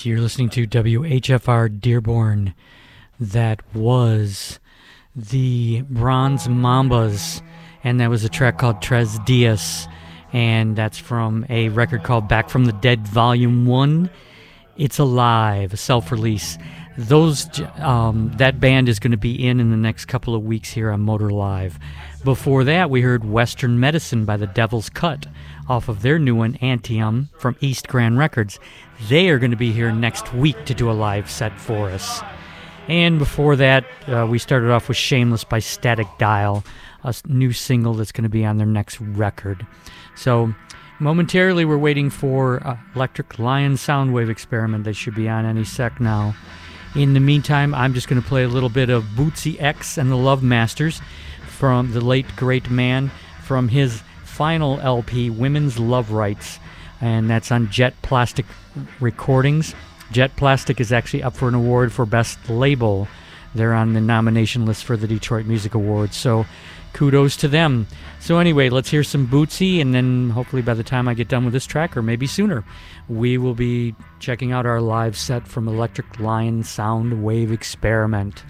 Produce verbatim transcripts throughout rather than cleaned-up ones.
You're listening to W H F R Dearborn. That was the Bronze Mambas, and that was a track called Tres Dias, and that's from a record called Back from the Dead Volume one. It's Alive, a self-release. Those um, that band is going to be in in the next couple of weeks here on Motor Live. Before that, we heard Western Medicine by the Devil's Cut off of their new one, Antium, from East Grand Records. They are going to be here next week to do a live set for us. And before that, uh, we started off with Shameless by Static Dial, a new single that's going to be on their next record. So momentarily, we're waiting for uh, Electric Lion Soundwave Experiment. They should be on any sec now. In the meantime, I'm just going to play a little bit of Bootsy X and the Love Masters from the late great man from his final L P, Women's Love Rights, and that's on Jet Plastic Recordings. Jet Plastic is actually up for an award for Best Label. They're on the nomination list for the Detroit Music Awards, so kudos to them. So anyway, let's hear some Bootsy, and then hopefully by the time I get done with this track, or maybe sooner, we will be checking out our live set from Electric Lion Sound Wave Experiment.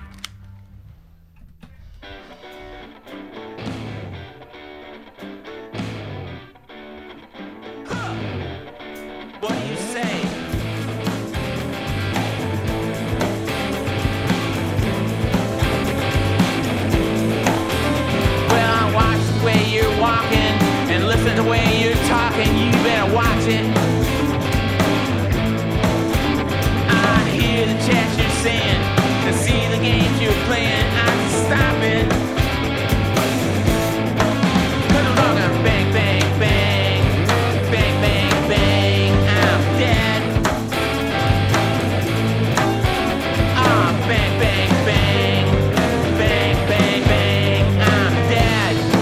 The way you're talking, you better watch it. I hear the chat you're saying, and see the games you're playing. I can stop it. Cause I'm talking bang, bang, bang, bang, bang, bang, I'm dead. Ah, oh, bang, bang, bang, bang, bang, bang, I'm dead.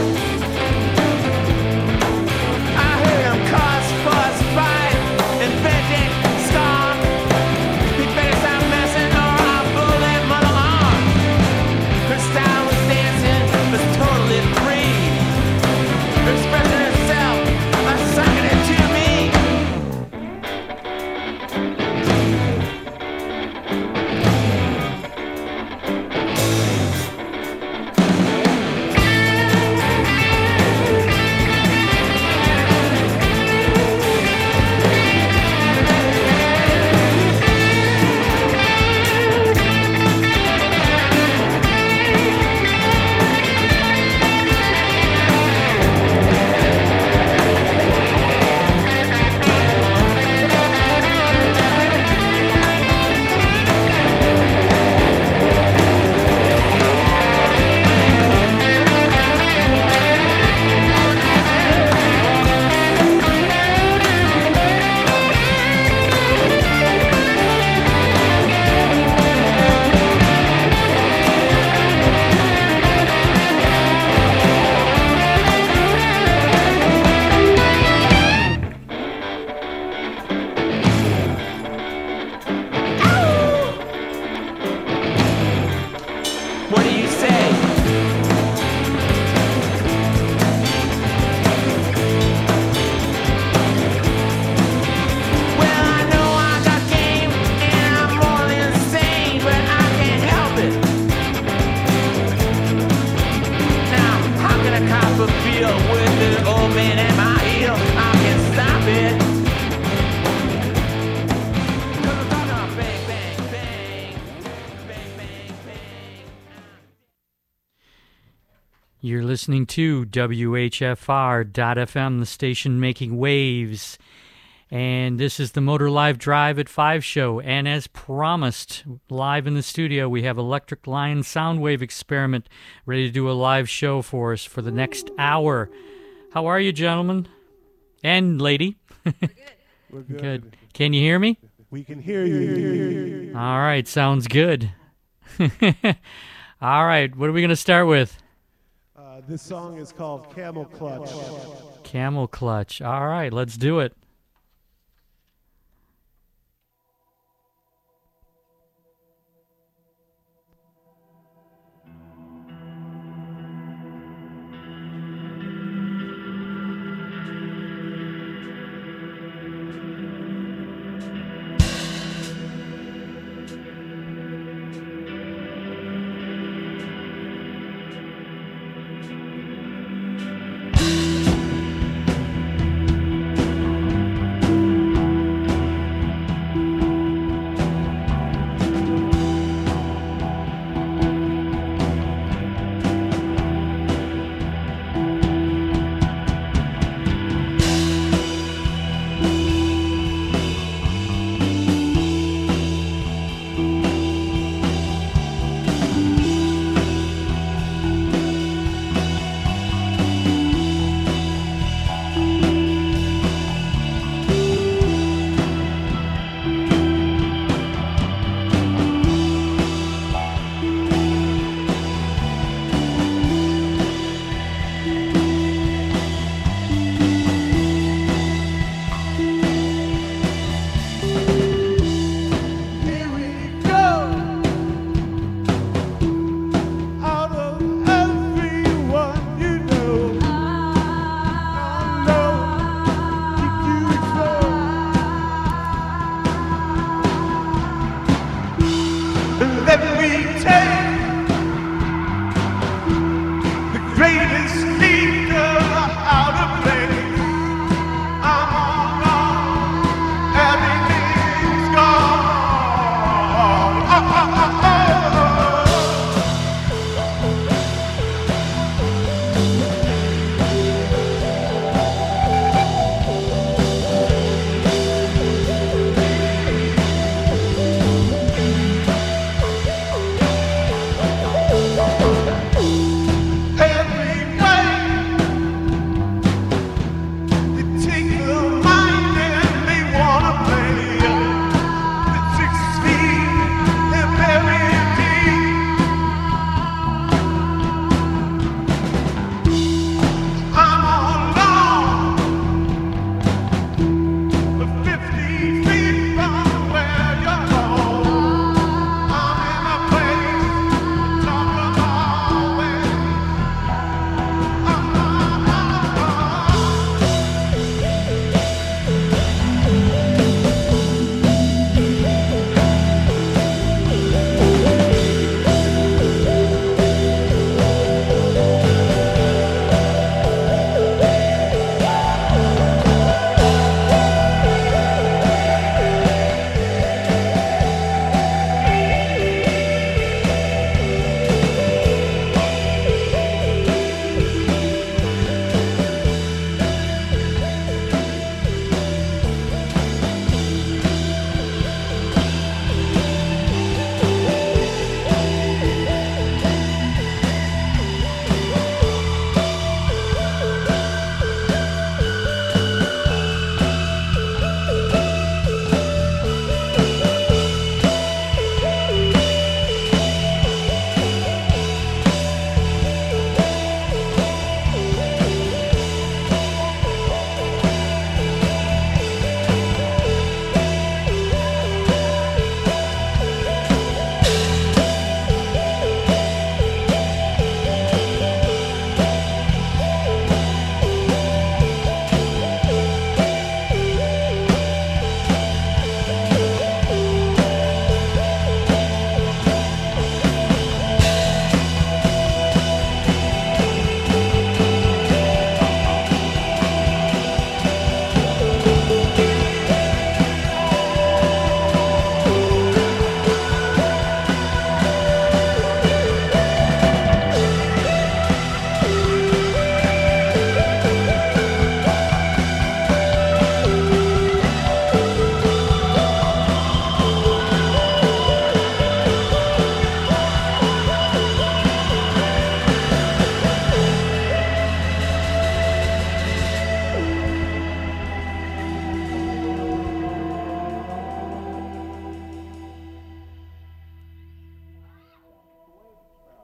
Cause, fuss, fight, inventing, stop. He better stop messing or I'll pull that mother off. Her style was dancing, was totally free. Expressing herself, by sucking it to me. You're listening to W H F R dot F M, the station making waves. And this is the Motor Live Drive at five show. And as promised, live in the studio, we have Electric Lion Soundwave Experiment ready to do a live show for us for the next hour. How are you, gentlemen? And lady? We're good. We're good. Good. Can you hear me? We can hear you. All right, sounds good. All right, what are we going to start with? Uh, this song is called Camel Clutch. Camel Clutch. All right, let's do it.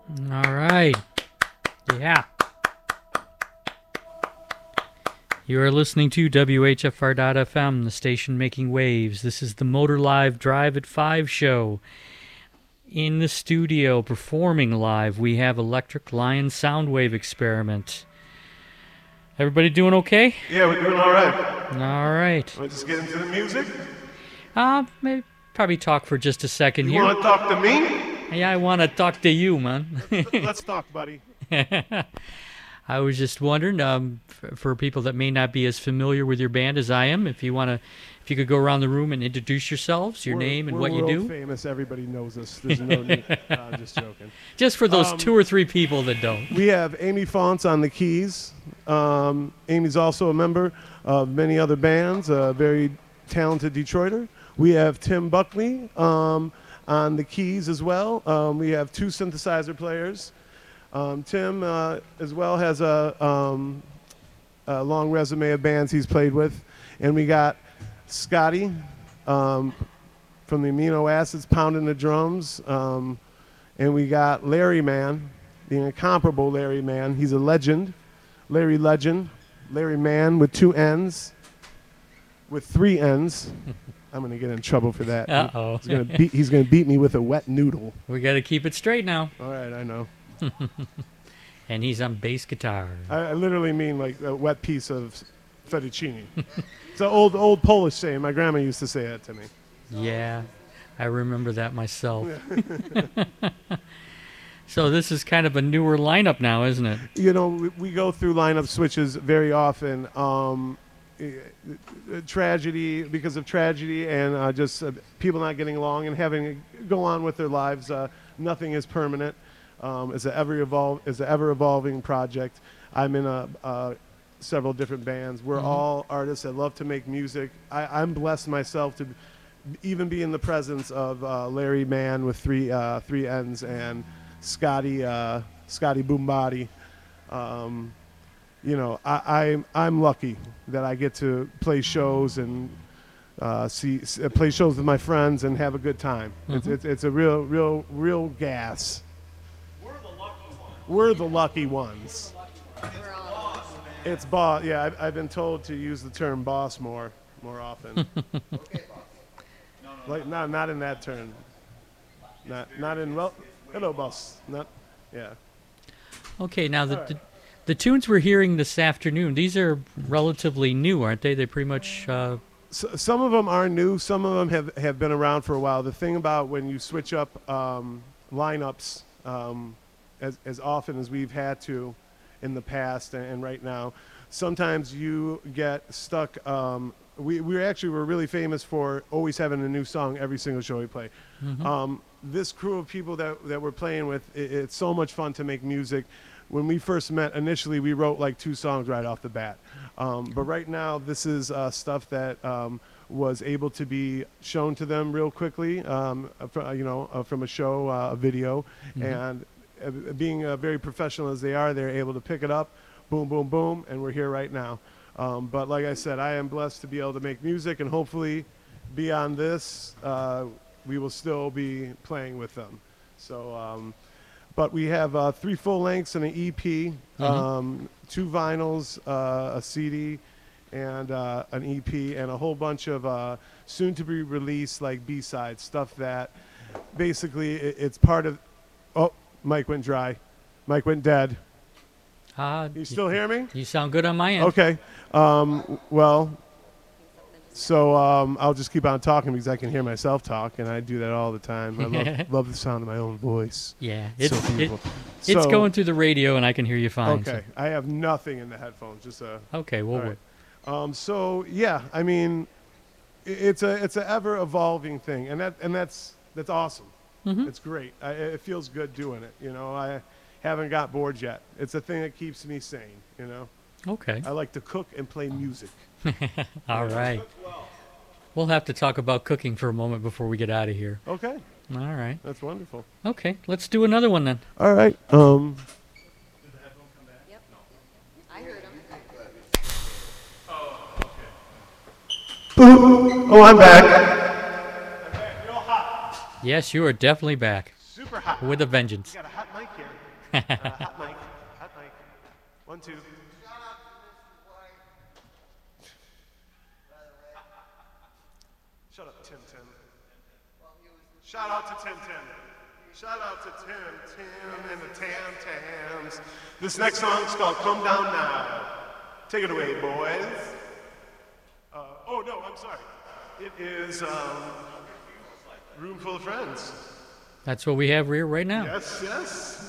All right. Yeah. You are listening to W H F R dot F M, the station making waves. This is the Motor Live Drive at five show. In the studio, performing live, we have Electric Lion Soundwave Experiment. Everybody doing okay? Yeah, we're doing all right. All right. Let's just get into the music. Uh, maybe probably talk for just a second You here. want to talk to me? Yeah, I want to talk to you, man. Let's talk, buddy. I was just wondering, um, f- for people that may not be as familiar with your band as I am, if you want to, if you could go around the room and introduce yourselves, your We're- name and we're what you world do, famous. Everybody knows us. There's no need. Uh, I'm just joking. just for those Um, two or three people that don't. We have Amy Fonts on the keys. Um, Amy's also a member of many other bands, a very talented Detroiter. We have Tim Buckley um, on the keys as well. Um, we have two synthesizer players. Um, Tim uh, as well has a, um, a long resume of bands he's played with. And we got Scotty um, from the Amino Acids pounding the drums. Um, and we got Larry Mann, the incomparable Larry Mann. He's a legend. Larry Legend. Larry Mann with two N's. With three N's. I'm going to get in trouble for that. Uh-oh. He's going to beat he's going to beat me with a wet noodle. We got to keep it straight now. All right, I know. And he's on bass guitar. I, I literally mean like a wet piece of fettuccine. It's an old old Polish saying. My grandma used to say that to me. Yeah, I remember that myself. So this is kind of a newer lineup now, isn't it? You know, we, we go through lineup switches very often. Um, eh, eh, tragedy, because of tragedy and uh, just uh, people not getting along and having to go on with their lives. Uh, nothing is permanent. Um, it's an ever evolve, it's an ever evolving project. I'm in a, uh, several different bands. We're Mhm. all artists that love to make music. I, I'm blessed myself to even be in the presence of uh, Larry Mann with three uh, three N's and Scotty uh, Scotty Boombody. Um, you know, I, I'm I'm lucky that I get to play shows and uh, see s- uh, play shows with my friends and have a good time. It's, Mhm. it's it's a real real real gas. We're the lucky ones. It's boss. Yeah, I've, I've been told to use the term boss more more often. Like not not in that term. Not not in well. Hello, boss. Not. Yeah. Okay, now the, All right. the the tunes we're hearing this afternoon, these are relatively new, aren't they? They're pretty much. Uh, So, some of them are new. Some of them have, have been around for a while. The thing about when you switch up um, lineups um, as, as often as we've had to in the past and, and right now, sometimes you get stuck. Um, we we actually were really famous for always having a new song every single show we play. mhm. Um, this crew of people that, that we're playing with, it, it's so much fun to make music. When we first met, initially we wrote like two songs right off the bat. Um, but right now, this is uh, stuff that um, was able to be shown to them real quickly, um, uh, fr- uh, you know, uh, from a show, uh, a video. Mhm. And uh, being uh, very professional as they are, they're able to pick it up, boom, boom, boom, and we're here right now. Um, but like I said, I am blessed to be able to make music, and hopefully beyond this, uh, we will still be playing with them. So, um, but we have uh, three full lengths and an E P, Mhm. um, two vinyls, uh, a C D, and uh, an E P, and a whole bunch of uh, soon to be released like B-sides, stuff that basically it, it's part of. Oh, Mike went dry. Mike went dead. uh, You still hear me? You sound good on my end. Okay. Um, w- well, so um, I'll just keep on talking because I can hear myself talk, and I do that all the time. I love, love the sound of my own voice. Yeah, it's so it, beautiful. it's So- going through the radio, and I can hear you fine. so- Okay, I have nothing in the headphones. Just a. Okay, well, All right. Um, so yeah, I mean, i- it's a it's an ever evolving thing, and that and that's that's awesome. Mhm. It's great. I, it feels good doing it. You know, I haven't got bored yet. It's a thing that keeps me sane. You know, okay, I like to cook and play music. all right. We'll have to talk about cooking for a moment before we get out of here. Okay, All right. that's wonderful. Okay, let's do another one then. All right. Um. I heard him. Oh, I'm back. Yes, you are definitely back. Super super hot. with a vengeance. We got a hot mic here. Uh, hot mic. Hot mic. One, two. Shut up, Tim Tim. Shout out to Tim Tim. Shout out to Tim Tim and the Tam Tams. This next song is called Come Down Now. Take it away, boys. Uh, oh, no, I'm sorry. It is um, Room Full of Friends. That's what we have here right now. Yes, yes.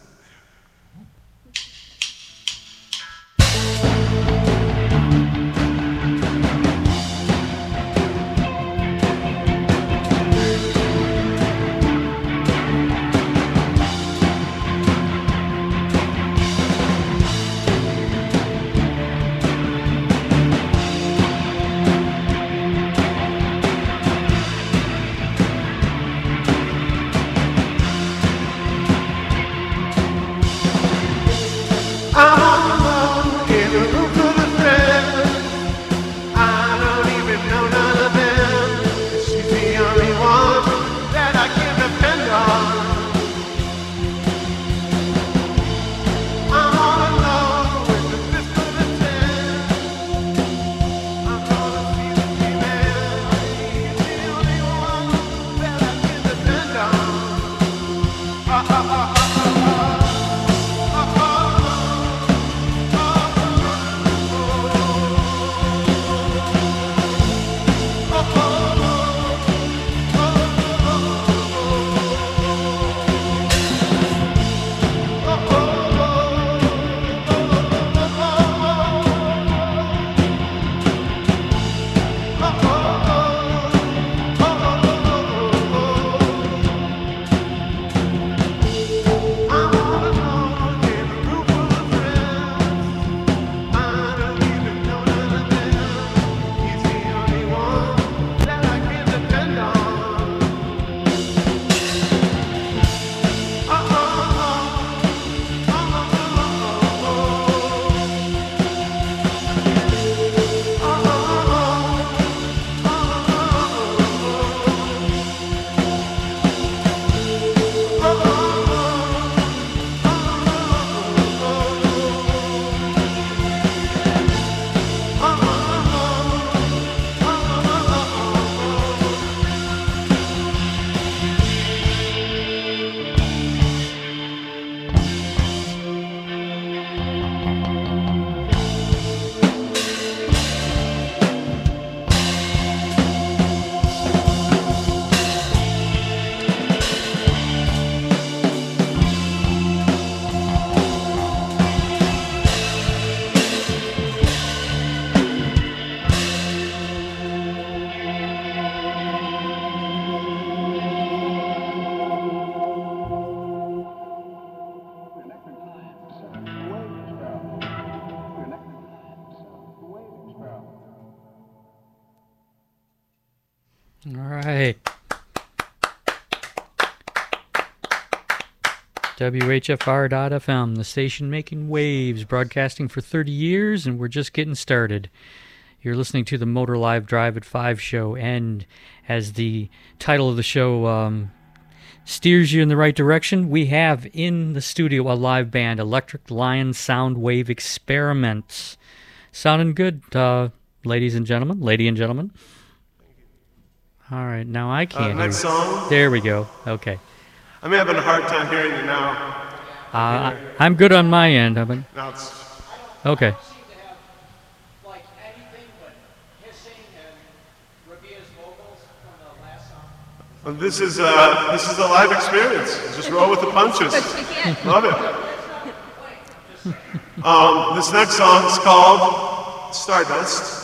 All right. W H F R dot F M, the station making waves, broadcasting for thirty years, and we're just getting started. You're listening to the Motor Live Drive at five show, and as the title of the show um, steers you in the right direction, we have in the studio a live band, Electric Lion Sound Wave Experiments. Sounding good, uh, ladies and gentlemen, lady and gentlemen. All right, now I can't. Uh, next hear. song. There we go. Okay. I'm having a hard time hearing you now. Uh, I'm good on my end. I mean, Now it's okay. Well, this is uh, this is a live experience. Just roll with the punches. Love it. Um, this next song is called Stardust.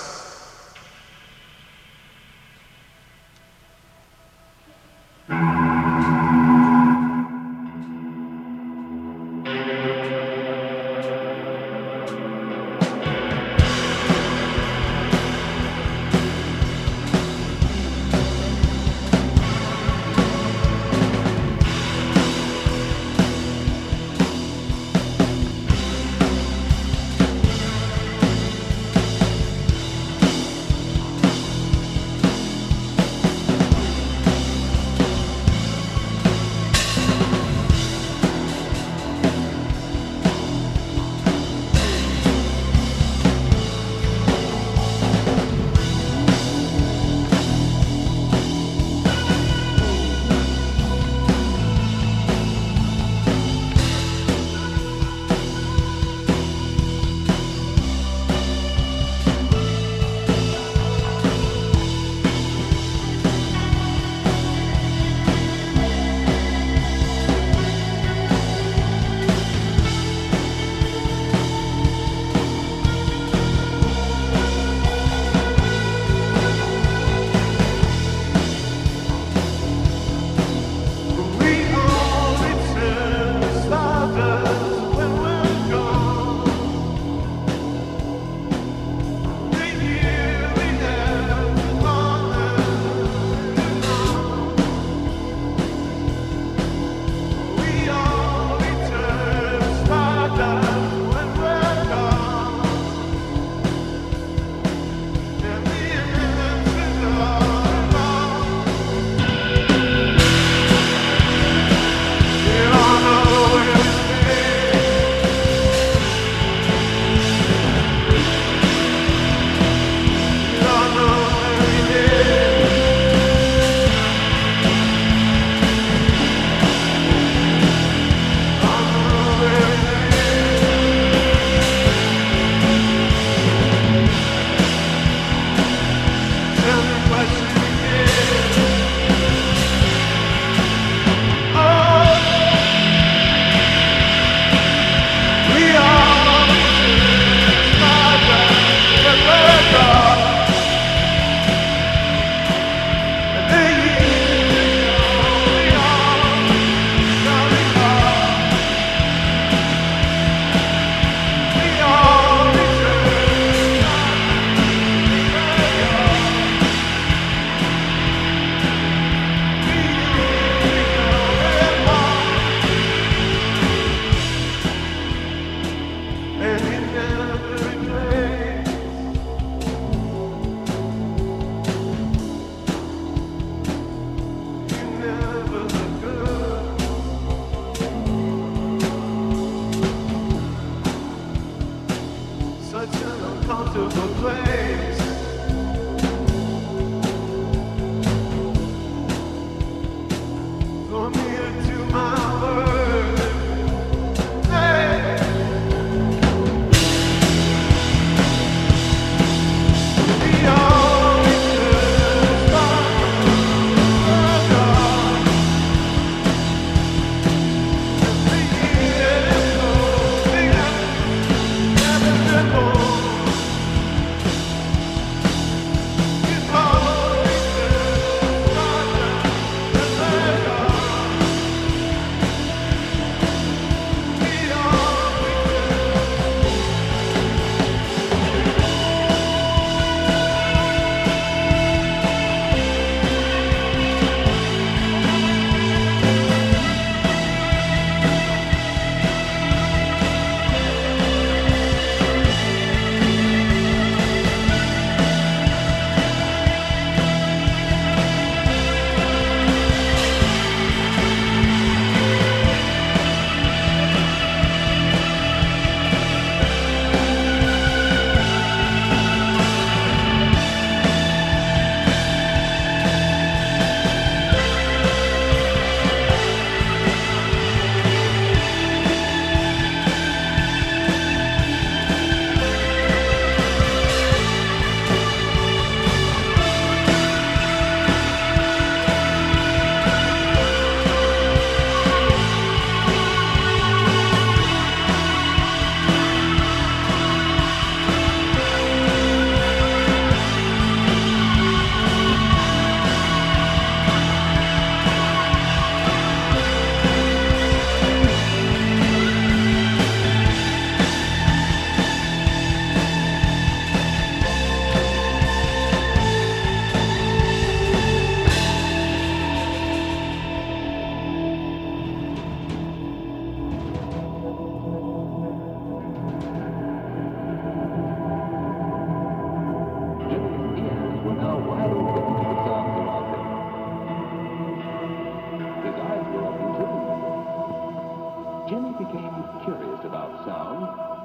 Jimmy became curious about sound.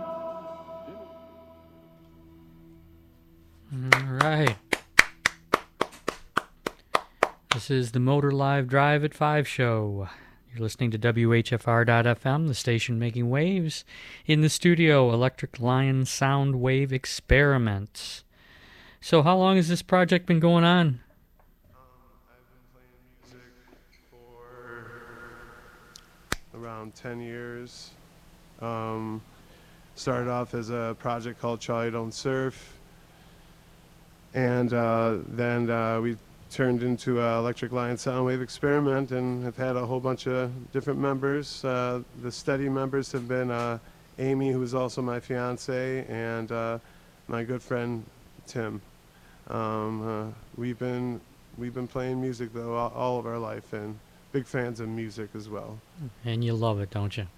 All right. This is the Motor Live Drive at five show. You're listening to W H F R dot F M, the station making waves. In the studio, Electric Lion Sound Wave Experiments. So how long has this project been going on? I've been playing music for around ten years. Um, started off as a project called Charlie Don't Surf. And uh, then uh, we turned into uh, Electric Lion Soundwave Experiment and have had a whole bunch of different members. Uh, the steady members have been uh, Amy, who's also my fiance, and uh, my good friend Tim. Um, uh, we've been we've been playing music though all, all of our life, and big fans of music as well. And you love it, don't you?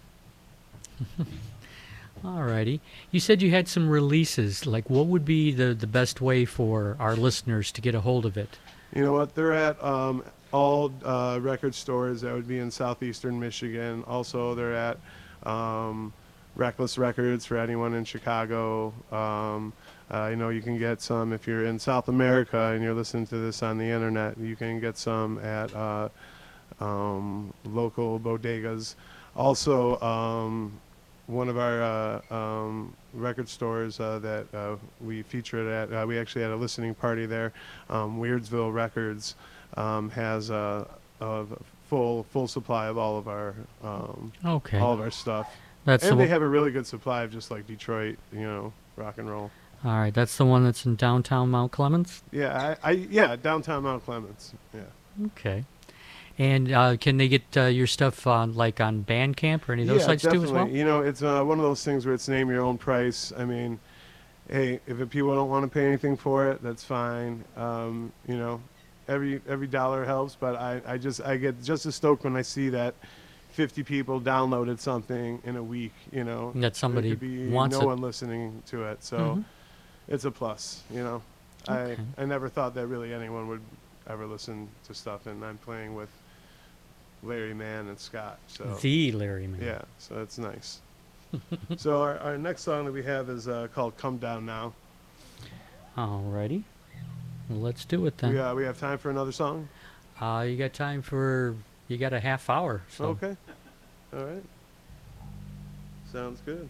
Alrighty. You said you had some releases. Like, what would be the, the best way for our listeners to get a hold of it? You know what? They're at um, all uh, record stores that would be in southeastern Michigan. Also, they're at um, Reckless Records for anyone in Chicago. Um, uh, you know, you can get some if you're in South America and you're listening to this on the internet. You can get some at uh, um, local bodegas. Also, um, one of our uh, um, record stores uh, that uh, we featured at, uh, we actually had a listening party there. Um, Weirdsville Records um, has a, a full full supply of all of our um, Okay. all of our stuff, That's and the they one- have a really good supply of just like Detroit, you know, rock and roll. All right, that's the one that's in downtown Mount Clemens? Yeah, I, I yeah, downtown Mount Clemens. Yeah. Okay. And uh, can they get uh, your stuff on, like, on Bandcamp or any of those yeah, sites definitely. too as well? You know, it's uh, one of those things where it's name your own price. I mean, hey, if it, people don't want to pay anything for it, that's fine. Um, you know, every every dollar helps, but I, I just I get just as stoked when I see that fifty people downloaded something in a week. You know, That There somebody could be wants no it. one listening to it, so Mhm. it's a plus. You know, Okay. I I never thought that really anyone would ever listen to stuff, and I'm playing with Larry Mann and Scott. So The Larry Man. yeah, so it's nice. So our, our next song that we have is uh, called "Come Down Now." Alrighty. Well, let's do it then. We uh, we have time for another song. Uh, you got time for, you got a half hour. So. Okay. All right. Sounds good.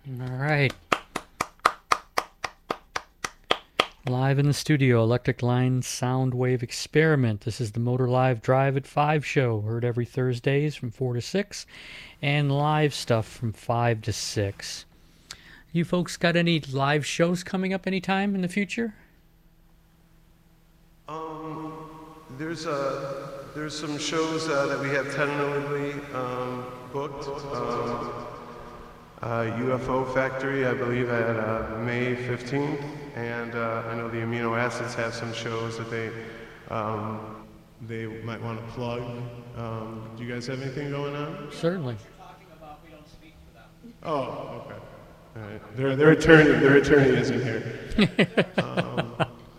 All right. Live in the studio, Electric Line Soundwave Experiment. This is the Motor Live Drive at five show, heard every Thursdays from four to six, and live stuff from five to six. You folks got any live shows coming up anytime in the future? Um, there's uh, there's some shows uh, that we have tentatively um, booked. Um, uh, U F O Factory, I believe, at uh, May fifteenth, and uh, I know the Amino Acids have some shows that they um, they might want to plug. Um, do you guys have anything going on? Certainly. Oh, okay. All right. Their their attorney their attorney isn't here. um,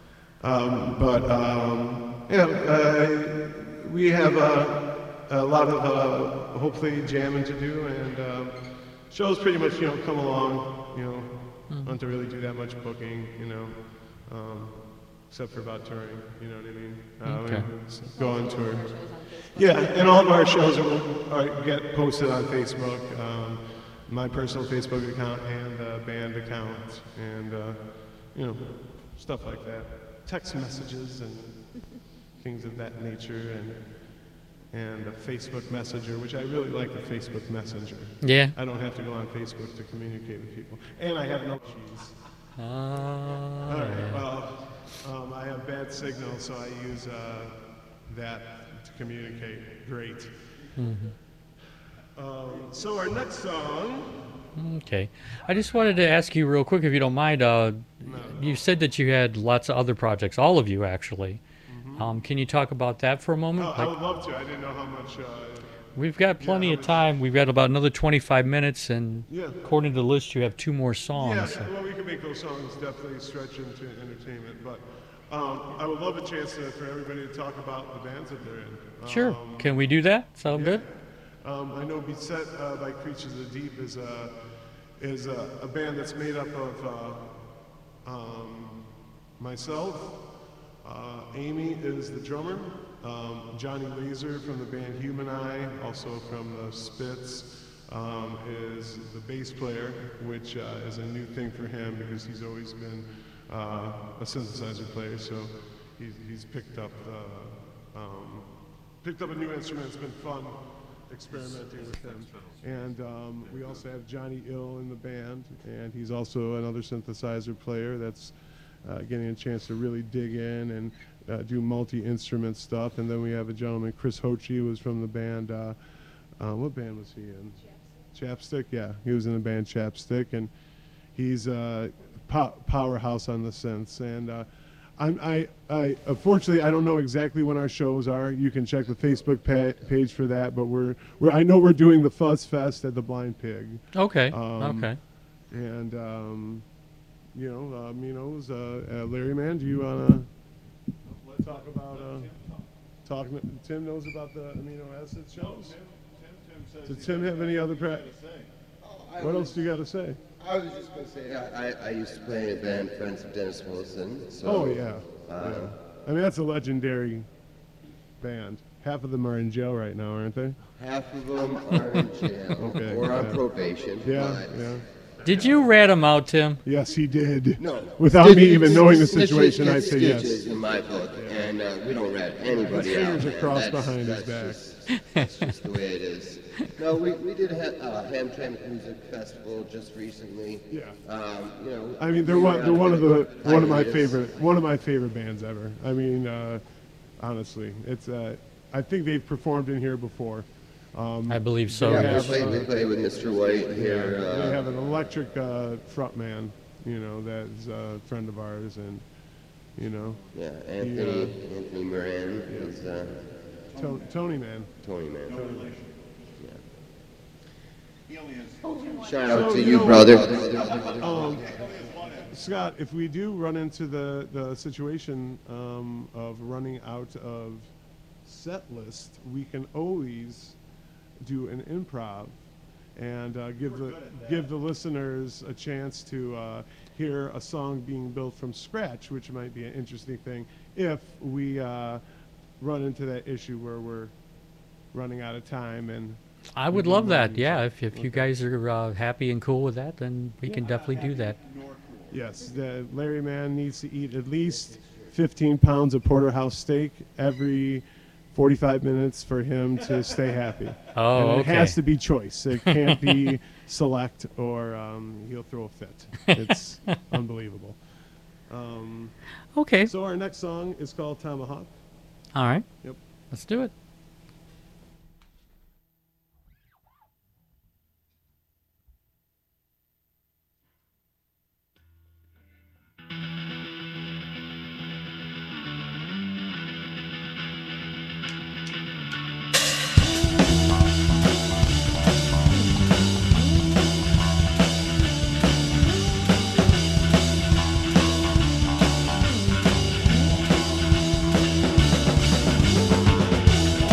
um, but um, yeah, uh, we have uh, a lot of uh, hopefully jamming to do, and um, shows pretty much you know come along. You know, Mm. don't have to really do that much booking. You know, um, except for about touring. You know what I mean? Uh, Okay. we go on tour. Yeah, and all of our shows are, are get posted on Facebook. Um, my personal Facebook account and the band account, and uh, you know, stuff like that. Text messages and things of that nature, and and a Facebook Messenger, which I really like the Facebook Messenger. Yeah. I don't have to go on Facebook to communicate with people, and I have no cheese. Uh, All right. Well, um, I have bad signal, so I use uh, that to communicate. Great. Mm-hmm. Um, so our next song. Okay. I just wanted to ask you real quick, if you don't mind. Uh, you said that you had lots of other projects, all of you actually. Mm-hmm. Um, can you talk about that for a moment? Oh, I Like, would love to. I didn't know how much. Uh, we've got plenty how of much- time. We've got about another twenty-five minutes, and Yeah. according to the list, you have two more songs. Yeah, well, we can make those songs definitely stretch into entertainment, but um, I would love a chance to, for everybody to talk about the bands that they're in. Sure. Um, Can we do that? Sound good? Um, I know Beset uh, by Creatures of the Deep is a is a, a band that's made up of uh, um, myself. Uh, Amy is the drummer. Um, Johnny Laser from the band Human Eye, also from the Spits, um, is the bass player, which uh, is a new thing for him because he's always been uh, a synthesizer player. So he's, he's picked up uh, um, picked up a new instrument. It's been fun experimenting with him. And um, we also have Johnny Ill in the band, and he's also another synthesizer player that's uh, getting a chance to really dig in and uh, do multi-instrument stuff. And then we have a gentleman, Chris Hochi, who was from the band, uh, uh, what band was he in? Chapstick. Chapstick, yeah. He was in the band Chapstick, and he's a po- powerhouse on the synths. And uh, I'm, I, I, unfortunately, I don't know exactly when our shows are. You can check the Facebook pa- page for that, but we're, we're, I know we're doing the Fuzz Fest at the Blind Pig. Okay. Um, okay. And, um, you know, um, you know, uh, uh, Larry Man, do you want to talk about, uh, talk, Tim knows about the amino acid shows? Does Tim have any other, pra- what else do you got to say? I was just going to say, I, I, I used to play in a band, Friends of Dennis Wilson. So, Oh, yeah. Uh, yeah. I mean, that's a legendary band. Half of them are in jail right now, aren't they? Half of them are in jail Okay, or on yeah. probation. Yeah, but yeah. Did you rat him out, Tim? Yes, he did. No. Without me even knowing the Snitches situation, get I'd say yes. stitches in my book, and uh, we don't rat anybody His out. fingers are man. crossed That's- behind his that's back. Just, that's just the way it is. No, we, we did a uh, Hamtramck Music Festival just recently. Yeah. Um, you know, I mean, they're we one, were they're on one of the a one of my hiatus. favorite one of my favorite bands ever. I mean, uh, honestly, it's uh, I think they've performed in here before. Um, I believe so. Yeah, Yeah, we played, we uh, played with Mister White here. yeah, uh, they have an electric uh, frontman, you know, that's a friend of ours, and you know, Yeah, Anthony, Anthony Moran is uh, To- Tony Man. Tony Man. Tony. Shout out So, to you you, know, brother. Um, Scott, if we do run into the, the situation um, of running out of set list, we can always do an improv and uh, give the give the listeners a chance to uh, hear a song being built from scratch, which might be an interesting thing if we uh, run into that issue where we're running out of time and I would Maybe love that. Monday, Yeah, so- if if you okay. guys are uh, happy and cool with that, then we can definitely do that. Yes, the Larry Man needs to eat at least fifteen pounds of porterhouse steak every forty-five minutes for him to stay happy. Oh, and it okay. has to be choice. It can't be select or um, he'll throw a fit. It's unbelievable. Um, Okay. so our next song is called Tomahawk. All right. Yep. Let's do it. Tomahawk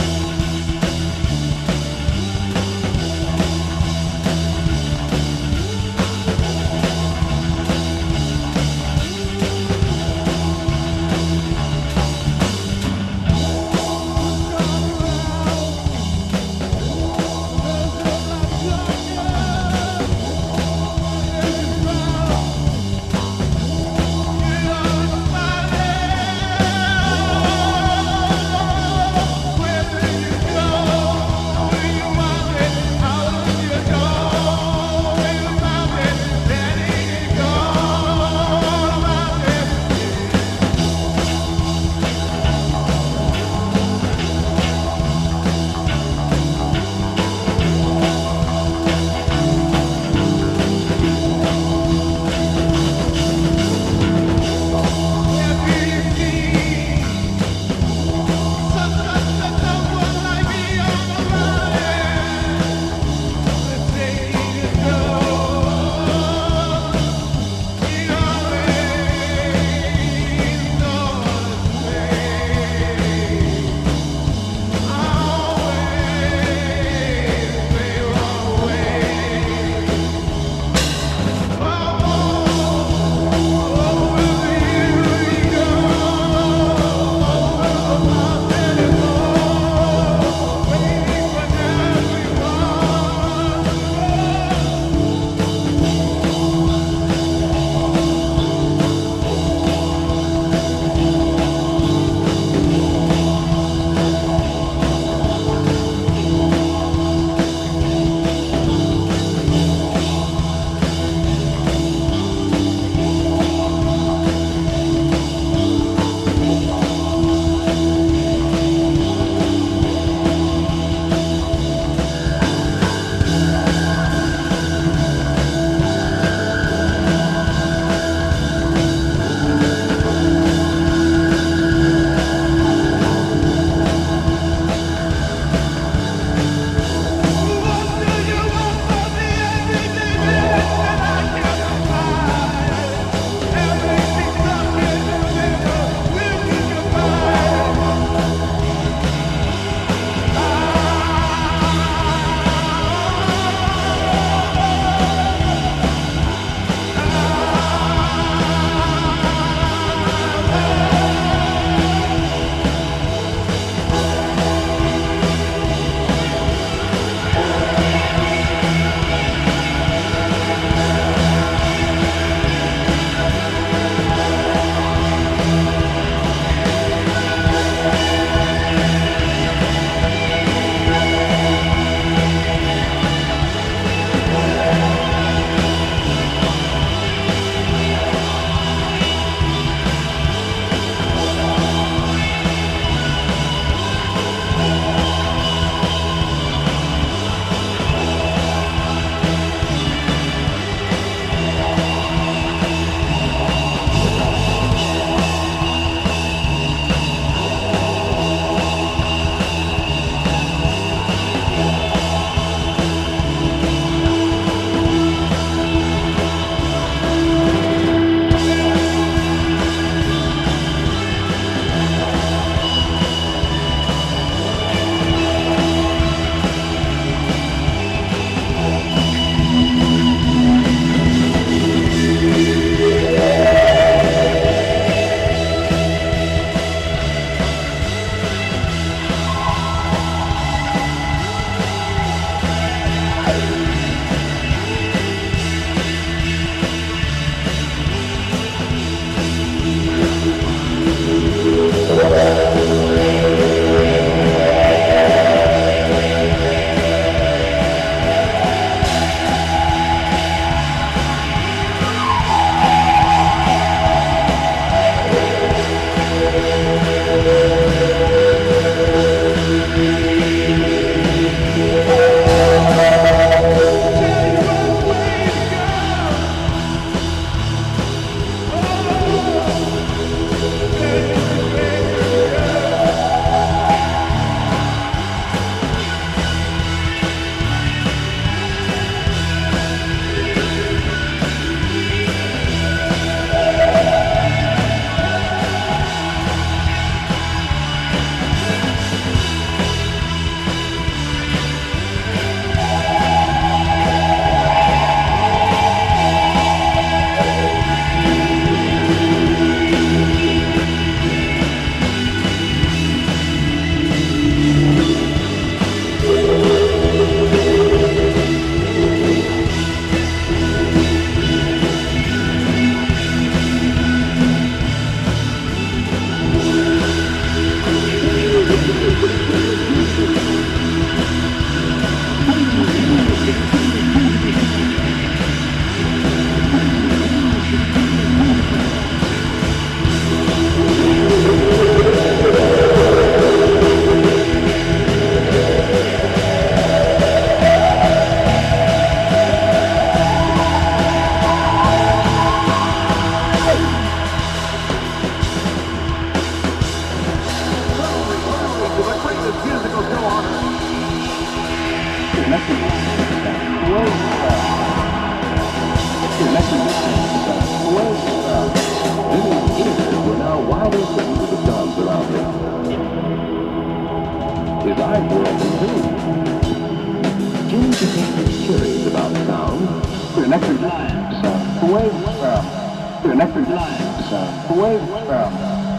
Jim Japan is curious about sound. Electric sound. Wave sound. Electric sound. Wave sound.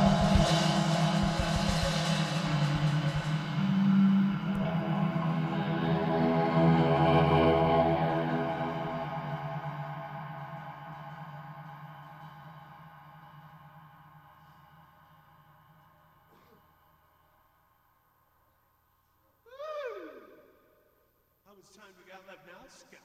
How much time we got left now, Scott?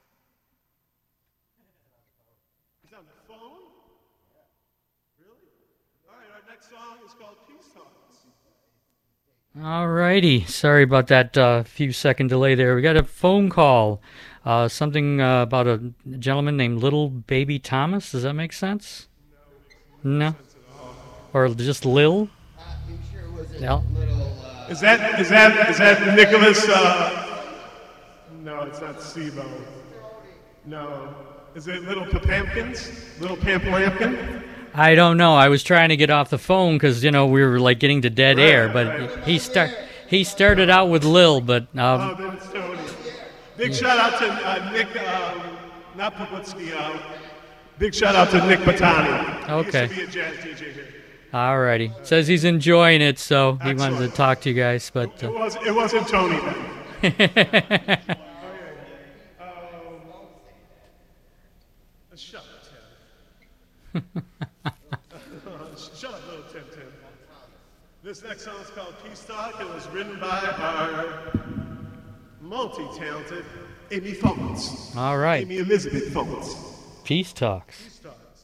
He's on the phone? Really? All right, our next song is called Peace Talks. Alrighty, sorry about that uh, few second delay there. We got a phone call. Uh, something uh, about a gentleman named Little Baby Thomas. Does that make sense? No. Or just Lil? Uh, you sure it wasn't No. little, uh, Is that is that is that Nicholas? Uh, no, it's not SIBO. No, is it Little Papampkins? Little Pampalampkin? I don't know. I was trying to get off the phone because you know we were like getting to dead Right, air. But right. he start he started out with Lil, but Oh, um, then it's Tony. Big shout out to uh, Nick, um, not Paputsky. Uh, big shout out to Nick Batani. Okay. He used to be a jazz D J here. alrighty. Says he's enjoying it, so he wanted to Excellent. talk to you guys. But It uh, was it wasn't Tony then. Shut up, Tim. Shut up, little Tim Tim. This next song is called Peace Talk. It was written by our multi-talented Amy Phones. all right, Amy Elizabeth Phones. peace talks. Peace Talks.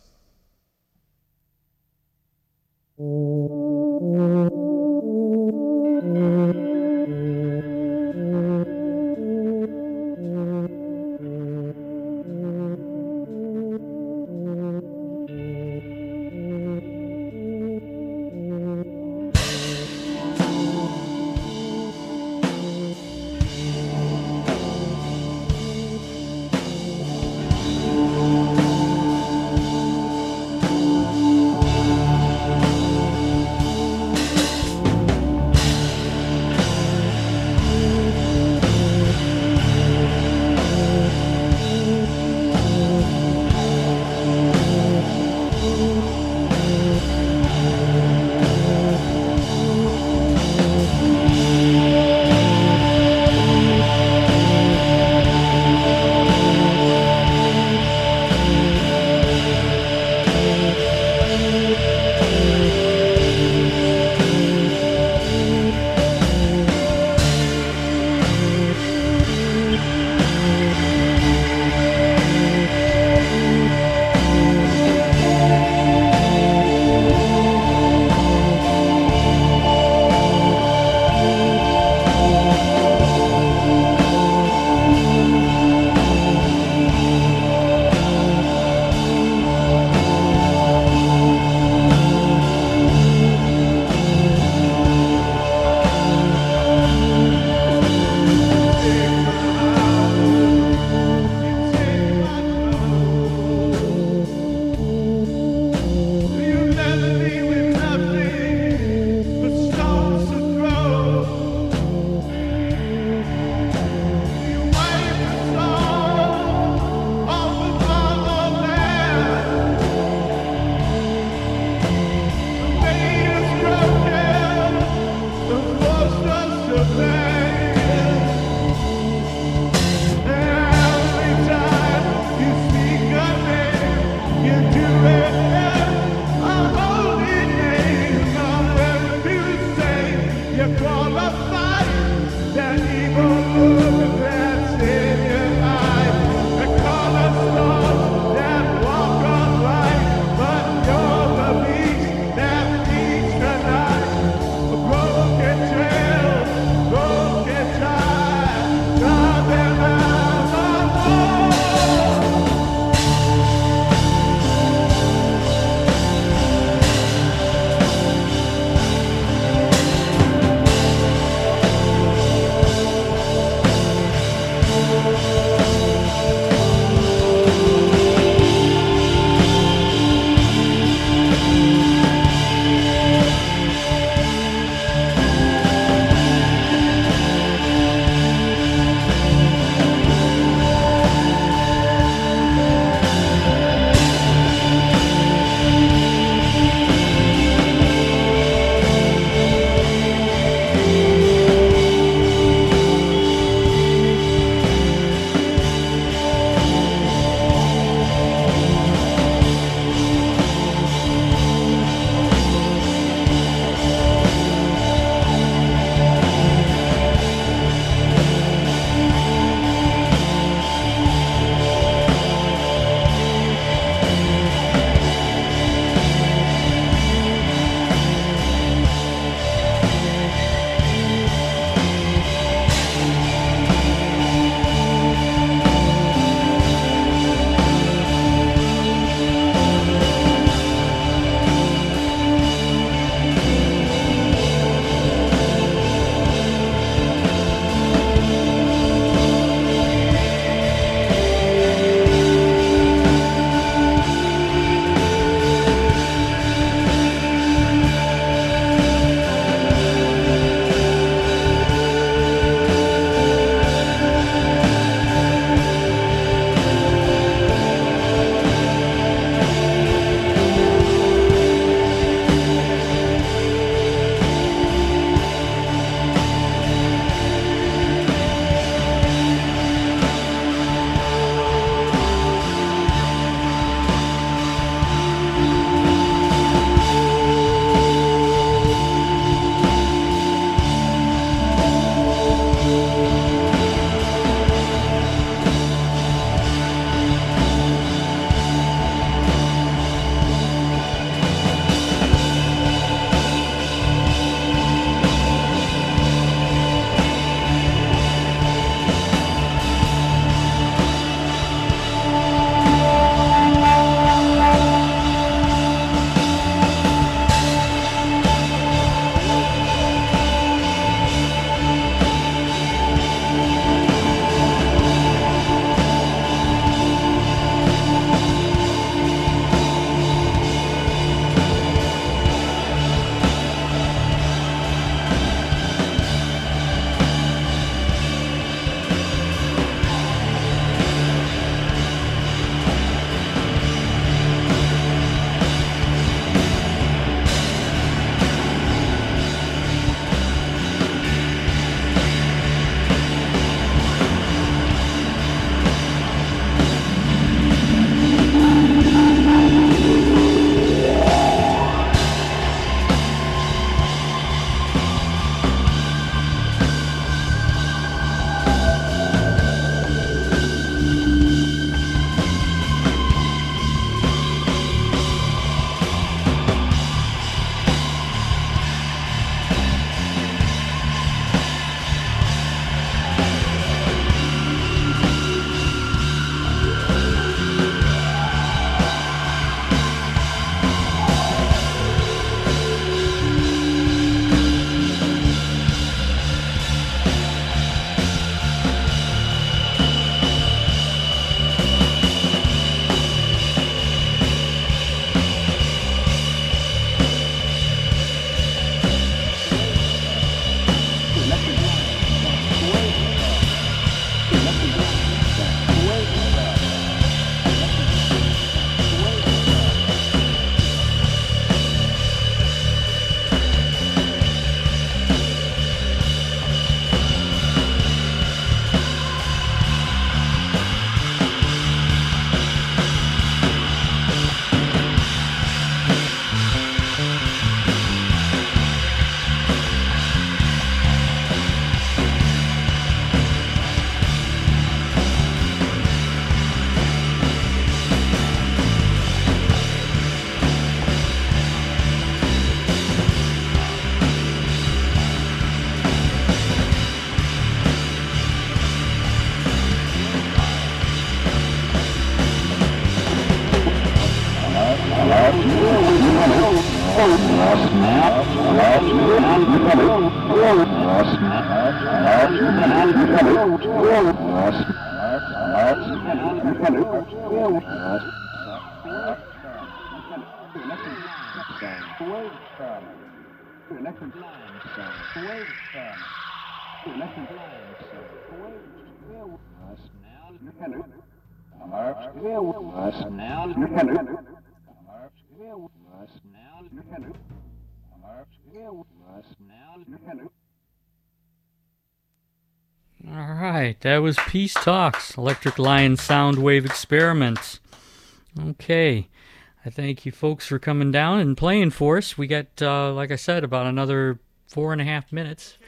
All right, that was Peace Talks, Electric Lion Sound Wave Experiments. Okay, I thank you folks for coming down and playing for us. We got, uh, like I said, about another four and a half minutes.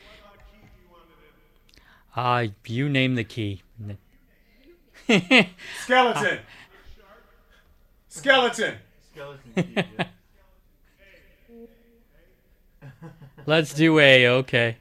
Uh, you name the key. Skeleton. Skeleton. Let's do A, okay.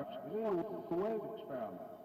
It's a wave experiment.